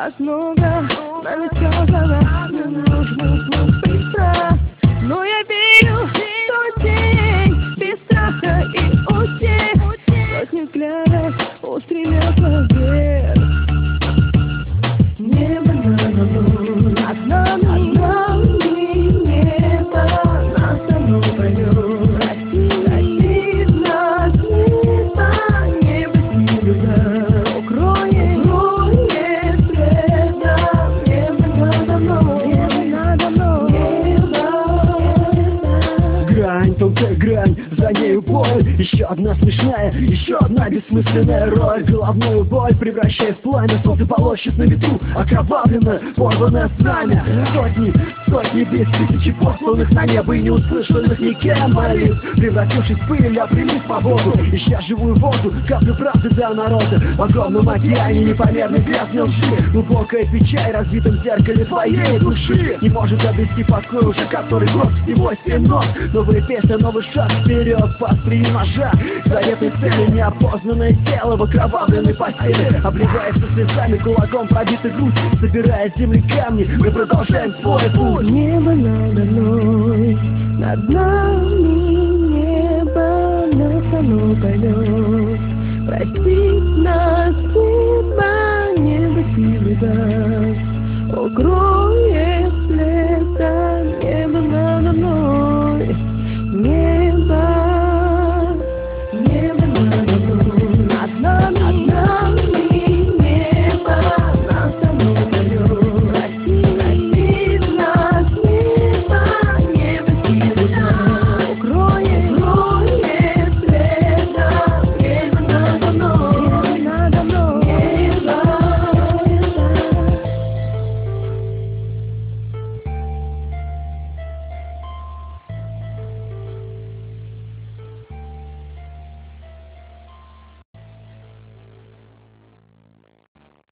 Нас много, нам ведь каждого не нужно быстро. Но я верю, что день без страха и утех сотни взглядов устремят наверх. Небо надо мной, над нами небо, нас оно поймет. Прости нас небо, небо снега, укроет следом. Небо надо мной, небо надо мной. Грань, тонкая грань, за нею боль. Еще одна смешная, еще одна бессмысленная роль. Головную боль превращая в пламя. Солнце полощет на ветру, окровавлено, порванное знамя. Сотни бит, тысячи посланных на небо и неуслышанных никем молитв, превратившись в пыль, обрели свободу, ища живую воду, каплю правды для народа. В огромном океане непомерной бездны лжи, глубокая печаль в разбитом зеркале твоей души не может обрести покой уже который год, всего 7 нот. Новая песня, новый шаг вперед по острию ножа к заветной цели. Неопознанное тело в окровавленной постели обливается слезами, кулаком пробитой грудь, собирая с земли камни. Мы продолжаем свой путь. Небо надо мной, над нами небо, нас оно поймет. Простит нас небо, небо силы даст, укроет следом. Небо надо мной.